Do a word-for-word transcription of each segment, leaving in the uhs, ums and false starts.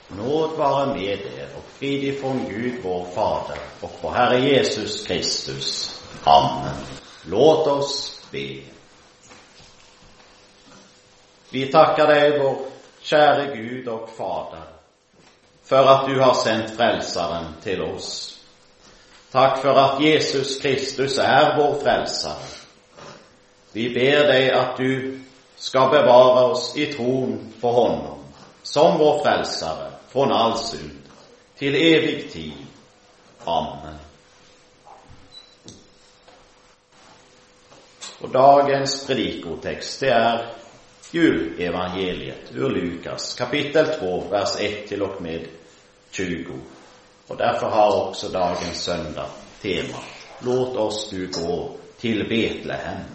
Nåd vare med er och frid ifrån Gud vår Fader och på Herre Jesus Kristus. Amen. Låt oss be. Vi tackar dig, vår käre Gud och Fader, för att du har sänt frälsaren till oss. Tack för att Jesus Kristus är vår frälsare. Vi ber dig att du ska bevara oss i tron på honom som vår frälsare från all synd till evig tid. Amen. Och dagens predikotext, det är julevangeliet ur Lukas kapitel två, vers ett till och med tjugo. Och därför har också dagens söndag tema: Låt oss nu gå till Betlehem.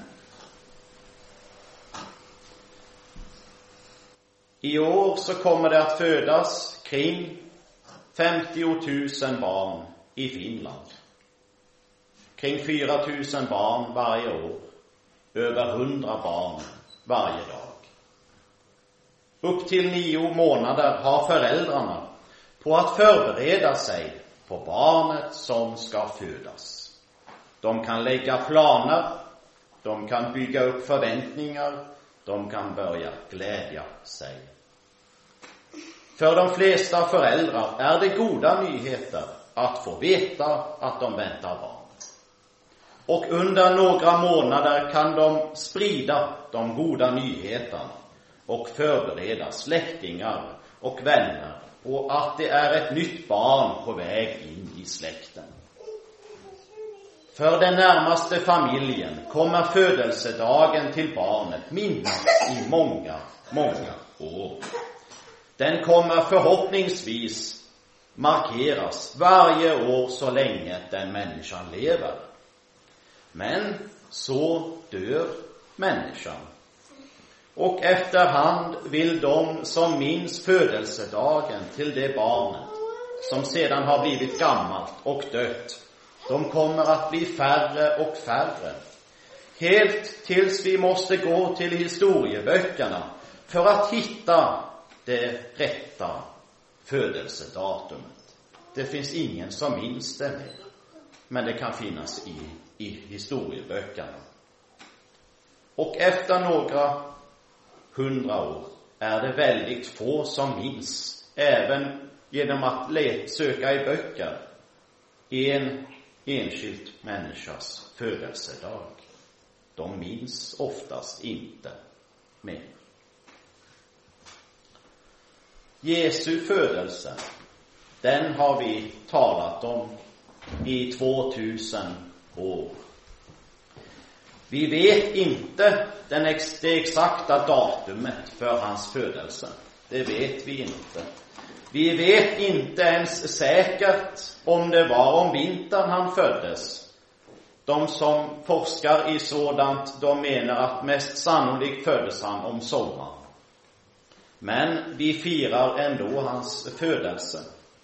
I år så kommer det att födas kring femtio tusen barn i Finland. Kring fyra tusen barn varje år. Över hundra barn varje dag. Upp till nio månader har föräldrarna på att förbereda sig på barnet som ska födas. De kan lägga planer, de kan bygga upp förväntningar, de kan börja glädja sig. För de flesta föräldrar är det goda nyheter att få veta att de väntar barn. Och under några månader kan de sprida de goda nyheterna och förbereda släktingar och vänner och att det är ett nytt barn på väg in i släkten. För den närmaste familjen kommer födelsedagen till barnet minnas i många, många år. Den kommer förhoppningsvis markeras varje år så länge den människan lever. Men så dör människan. Och efterhand vill de som minns födelsedagen till det barnet som sedan har blivit gammalt och dött, de kommer att bli färre och färre. Helt tills vi måste gå till historieböckerna för att hitta det rätta födelsedatumet. Det finns ingen som minns det mer, men det kan finnas i, i historieböckerna. Och efter några hundra år är det väldigt få som minns, även genom att let, söka i böcker, en enskild människas födelsedag. De minns oftast inte mer. Jesu födelse, den har vi talat om i tvåtusen år. Vi vet inte den ex- det exakta datumet för hans födelse. Det vet vi inte. Vi vet inte ens säkert om det var om vintern han föddes. De som forskar i sådant, de menar att mest sannolikt föddes han om sommaren. Men vi firar ändå hans födelse.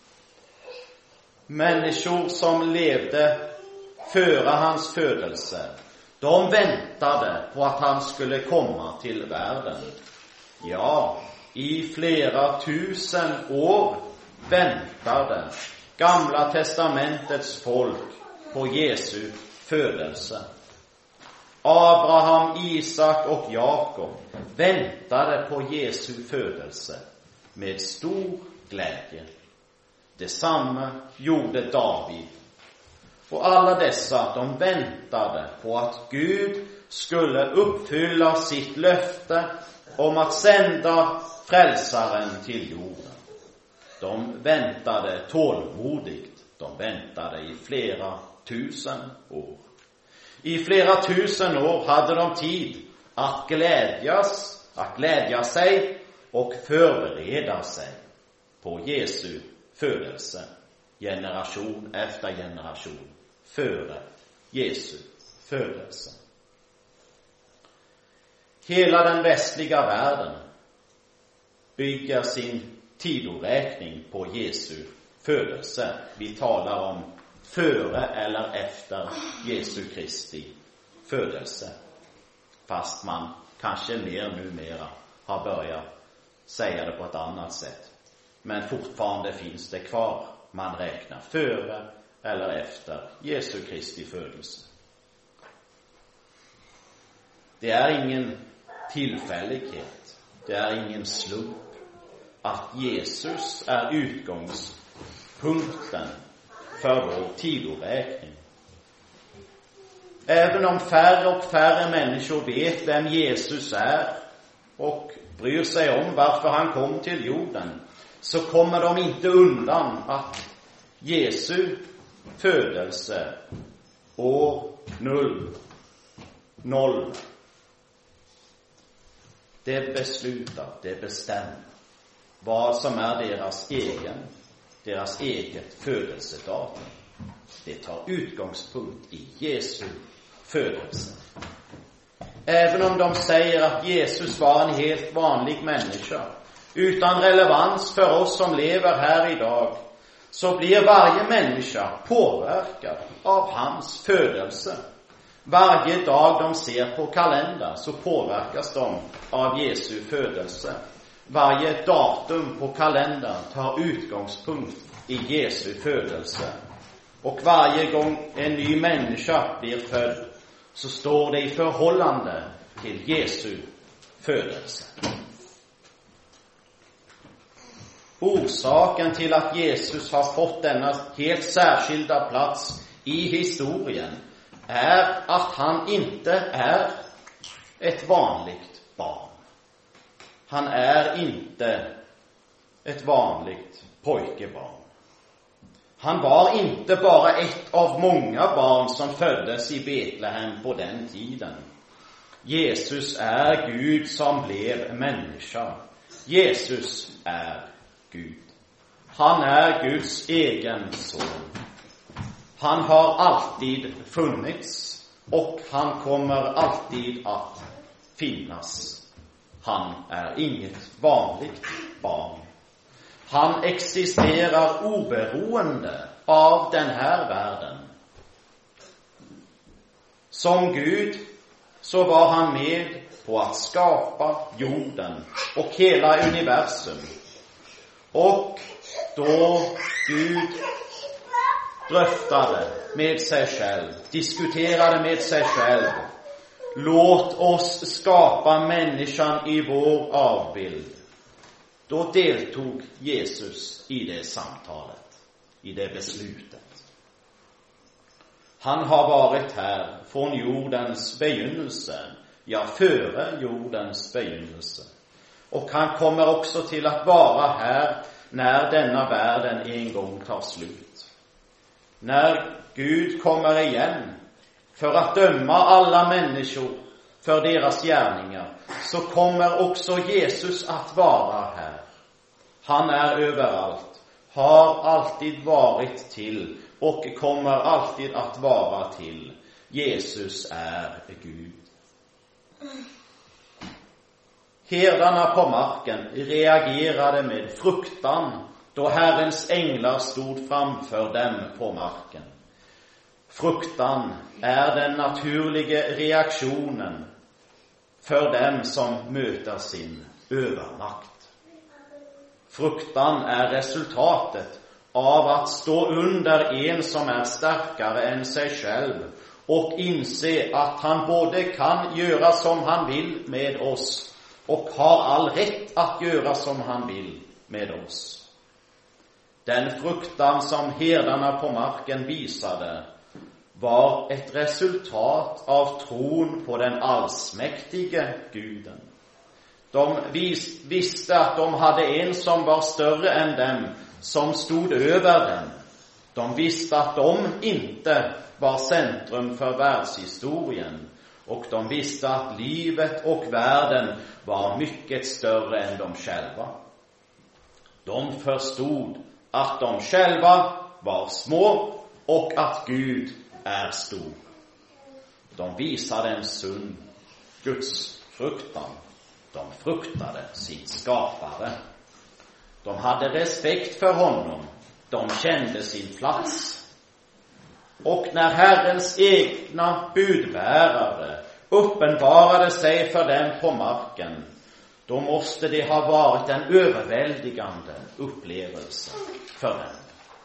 Människor som levde före hans födelse, de väntade på att han skulle komma till världen. Ja, i flera tusen år väntade Gamla testamentets folk på Jesu födelse. Abraham, Isak och Jakob väntade på Jesu födelse med stor glädje. Detsamma gjorde David. Och alla dessa, de väntade på att Gud skulle uppfylla sitt löfte om att sända frälsaren till jorden. De väntade tålmodigt. De väntade i flera tusen år. I flera tusen år hade de tid att glädjas, att glädja sig och förbereda sig på Jesu födelse, generation efter generation före Jesu födelse. Hela den västliga världen bygger sin tidoräkning på Jesu födelse. Vi talar om före eller efter Jesu Kristi födelse. Fast man kanske mer numera har börjat säga det på ett annat sätt. men fortfarande finns det kvar. Man räknar före eller efter Jesu Kristi födelse. Det är ingen tillfällighet, det är ingen slump att Jesus är utgångspunkten för vår tidoräkning. Även om färre och färre människor vet vem Jesus är och bryr sig om varför han kom till jorden, så kommer de inte undan att Jesu födelse år null, noll, det beslutar, det bestämmer vad som är deras egen, deras eget födelsedatum. Det tar utgångspunkt i Jesu födelse. Även om de säger att Jesus var en helt vanlig människa, utan relevans för oss som lever här idag, så blir varje människa påverkad av hans födelse. Varje dag de ser på kalendern så påverkas de av Jesu födelse. Varje datum på kalendern tar utgångspunkt i Jesu födelse. Och varje gång en ny människa blir född så står det i förhållande till Jesu födelse. Orsaken till att Jesus har fått denna helt särskilda plats i historien är att han inte är ett vanligt barn. Han är inte ett vanligt pojkebarn. Han var inte bara ett av många barn som föddes i Betlehem på den tiden. Jesus är Gud som blev människa. Jesus är Gud. Han är Guds egen son. Han har alltid funnits och han kommer alltid att finnas. Han är inget vanligt barn. Han existerar oberoende av den här världen. Som Gud så var han med på att skapa jorden och hela universum. Och då Gud dröftade med sig själv, diskuterade med sig själv, låt oss skapa människan i vår avbild. Då deltog Jesus i det samtalet, i det beslutet. Han har varit här från jordens begynnelse, ja, före jordens begynnelse. Och han kommer också till att vara här när denna världen en gång tar slut. När Gud kommer igen för att döma alla människor för deras gärningar, så kommer också Jesus att vara här. Han är överallt, har alltid varit till och kommer alltid att vara till. Jesus är Gud. Herdarna på marken reagerade med fruktan då Herrens änglar stod framför dem på marken. Fruktan är den naturliga reaktionen för dem som möter sin övermakt. Fruktan är resultatet av att stå under en som är starkare än sig själv och inse att han både kan göra som han vill med oss och har all rätt att göra som han vill med oss. Den fruktan som herdarna på marken visade var ett resultat av tron på den allsmäktige Guden. De vis, visste att de hade en som var större än dem, som stod över dem. De visste att de inte var centrum för världshistorien, och de visste att livet och världen var mycket större än de själva. De förstod att de själva var små och att Gud är stor. De visade en sund Guds fruktan. De fruktade sin skapare. De hade respekt för honom. De kände sin plats. Och när Herrens egna budbärare uppenbarade sig för dem på marken, då måste det ha varit en överväldigande upplevelse för henne.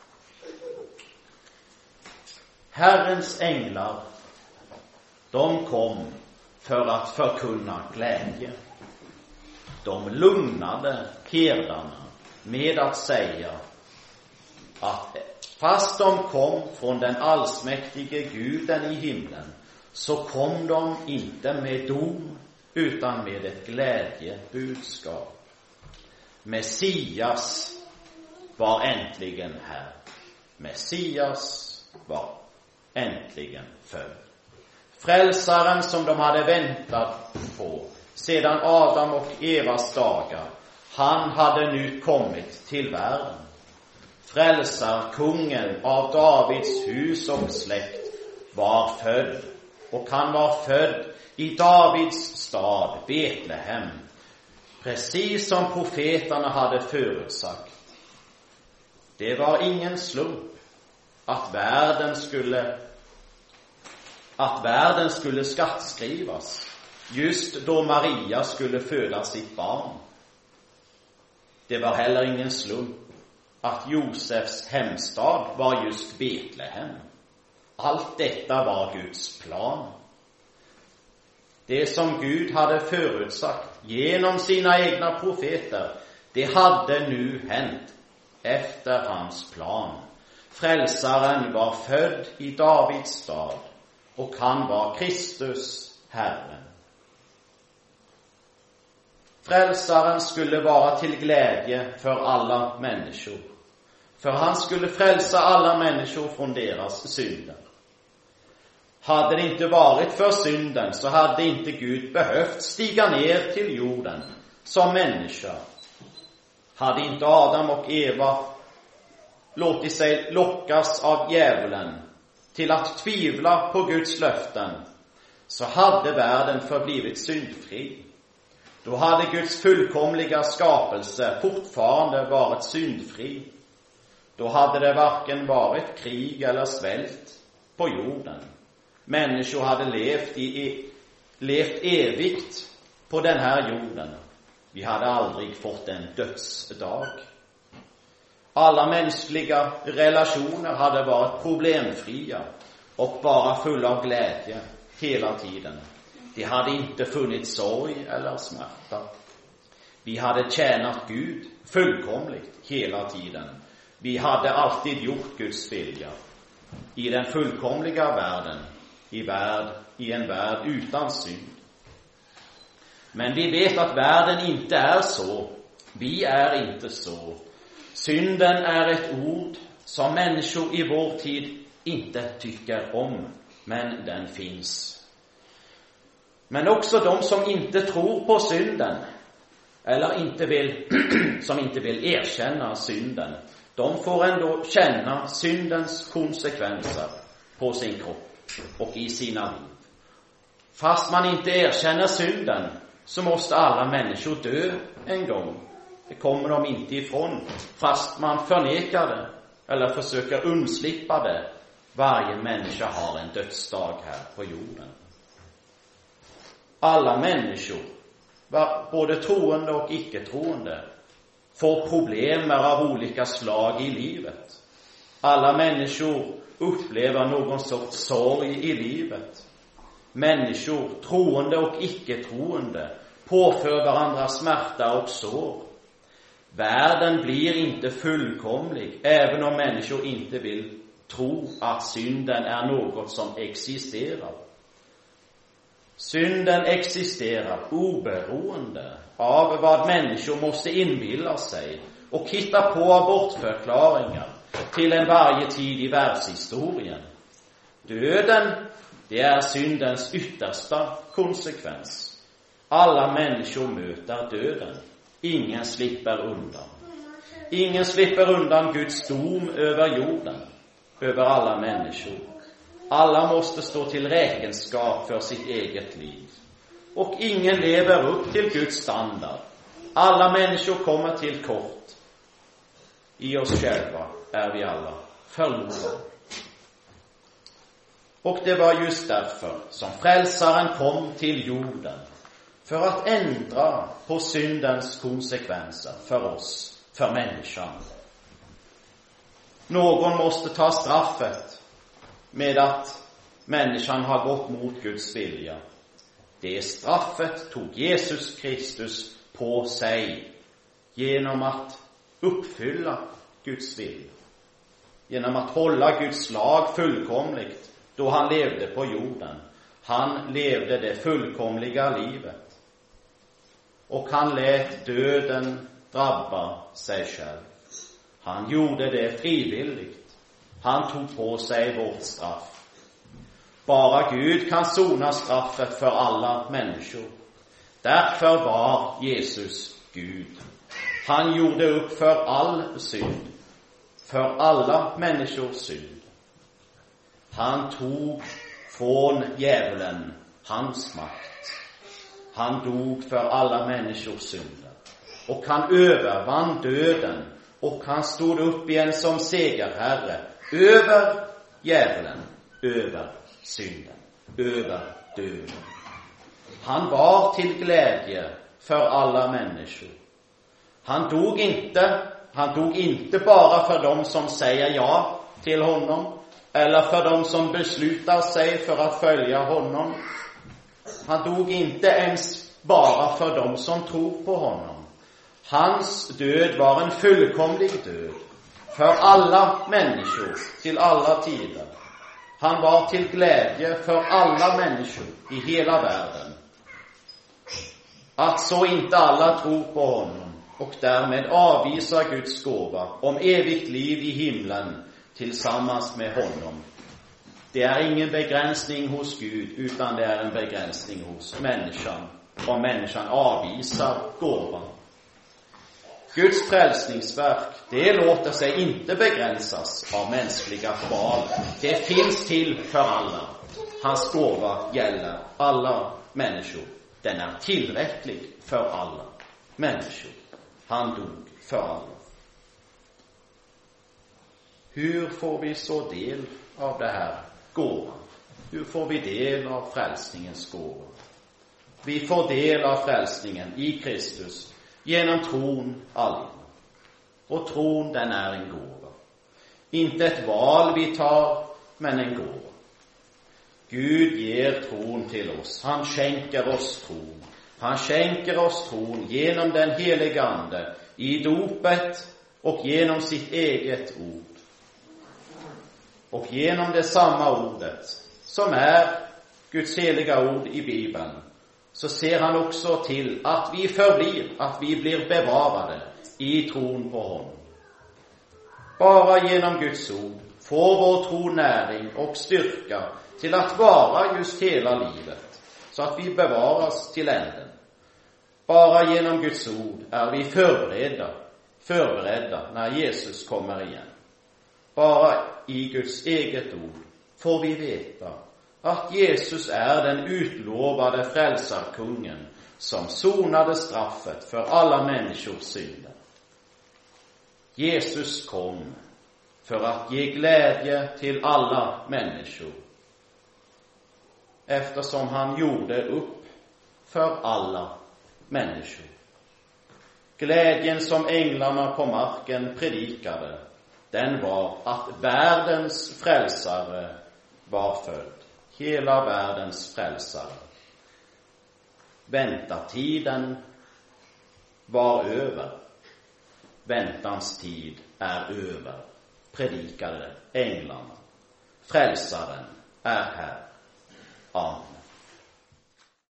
Herrens änglar, de kom för att förkunna glädje. De lugnade herdarna med att säga att fast de kom från den allsmäktige Guden i himlen, så kom de inte med dom utan med ett glädjebudskap. Messias var äntligen här. Messias var äntligen född. Frälsaren som de hade väntat på sedan Adam och Evas dagar, han hade nu kommit till världen. Frälsarkungen av Davids hus och släkt var född, och han var född i Davids stad Betlehem, precis som profeterna hade förutsagt. Det var ingen slump att världen skulle att världen skulle skattskrivas just då Maria skulle föda sitt barn. Det var heller ingen slump att Josefs hemstad var just Betlehem. Allt detta var Guds plan. Det som Gud hade förutsagt genom sina egna profeter, det hade nu hänt efter hans plan. Frälsaren var född i Davids stad, och han var Kristus, Herren. Frälsaren skulle vara till glädje för alla människor, för han skulle frälsa alla människor från deras synder. Hade det inte varit för synden, så hade inte Gud behövt stiga ner till jorden som människa. Hade inte Adam och Eva låtit sig lockas av djävulen till att tvivla på Guds löften, så hade världen förblivit syndfri. Då hade Guds fullkomliga skapelse fortfarande varit syndfri. Då hade det varken varit krig eller svält på jorden. Människor hade levt, i, levt evigt på den här jorden. Vi hade aldrig fått en dödsdag. Alla mänskliga relationer hade varit problemfria och bara fulla av glädje hela tiden. Det hade inte funnits sorg eller smärta. Vi hade tjänat Gud fullkomligt hela tiden. Vi hade alltid gjort Guds vilja i den fullkomliga världen, i, värld, i en värld utan synd. Men vi vet att världen inte är så. Vi är inte så. Synden är ett ord som människor i vår tid inte tycker om, men den finns. Men också de som inte tror på synden, eller inte vill, som inte vill erkänna synden, de får ändå känna syndens konsekvenser på sin kropp och i sina liv. Fast man inte erkänner synden, så måste alla människor dö en gång. Det kommer de inte ifrån, fast man förnekar det eller försöker undslippa det. Varje människa har en dödsdag här på jorden. Alla människor, både troende och icke-troende, får problem av olika slag i livet. Alla människor upplever någon sorts sorg i livet. Människor, troende och icke-troende, påför varandra smärta och sår. Världen blir inte fullkomlig, även om människor inte vill tro att synden är något som existerar. Synden existerar oberoende av vad människor måste inbilla sig och hitta på bortförklaringar till en varje tid i världshistorien. Döden, det är syndens yttersta konsekvens. Alla människor möter döden. Ingen slipper undan. Ingen slipper undan Guds dom över jorden, över alla människor. Alla måste stå till räkenskap för sitt eget liv. Och ingen lever upp till Guds standard. Alla människor kommer till kort. I oss själva är vi alla förlorade. Och det var just därför som frälsaren kom till jorden. för att ändra på syndens konsekvenser för oss, för människan. Någon måste ta straffet med att människan har gått mot Guds vilja. Det straffet tog Jesus Kristus på sig genom att uppfylla Guds vilja. Genom att hålla Guds lag fullkomligt då han levde på jorden. Han levde det fullkomliga livet. Och han lät döden drabba sig själv. Han gjorde det frivilligt. Han tog på sig vårt straff. Bara Gud kan sona straffet för alla människor. Därför var Jesus Gud. Han gjorde upp för all synd, för alla människors synd. Han tog från djävulen hans makt. Han dog för alla människors synder. Och han övervann döden. Och han stod upp igen som segerherre över djävulen, över synden, över döden. Han var till glädje för alla människor. Han dog inte, han dog inte bara för dem som säger ja till honom, eller för dem som beslutar sig för att följa honom. Han dog inte ens bara för dem som tror på honom. Hans död var en fullkomlig död för alla människor till alla tider. Han var till glädje för alla människor i hela världen. Att så inte alla tror på honom och därmed avvisar Guds gåva om evigt liv i himlen tillsammans med honom. Det är ingen begränsning hos Gud, utan det är en begränsning hos människan, om människan avvisar gåvan. Guds frälsningsverk, det låter sig inte begränsas av mänskliga val. Det finns till för alla. Hans gåva gäller alla människor. Den är tillräcklig för alla människor. Han dog för alla. Hur får vi så del av det här gåvan? Hur får vi del av frälsningens gåva? Vi får del av frälsningen i Kristus genom tron allena. Och tron, den är en gåva. Inte ett val vi tar, men en gåva. Gud ger tron till oss. Han skänker oss tron. Han skänker oss tron genom den heliga Ande i dopet och genom sitt eget ord. Och genom det samma ordet som är Guds heliga ord i Bibeln, så ser han också till att vi förblir, att vi blir bevarade i tron på honom. Bara genom Guds ord får vår tro näring och styrka till att vara just hela livet, så att vi bevaras till änden. Bara genom Guds ord är vi förberedda, förberedda när Jesus kommer igen. Bara i Guds eget ord får vi veta att Jesus är den utlovade frälsarkungen som sonade straffet för alla människors synder. Jesus kom för att ge glädje till alla människor, eftersom han gjorde upp för alla människor. Glädjen som änglarna på marken predikade, den var att världens frälsare var född. Hela världens frälsare. Väntatiden var över. Väntans tid är över, predikade änglarna. Frälsaren är här. Amen.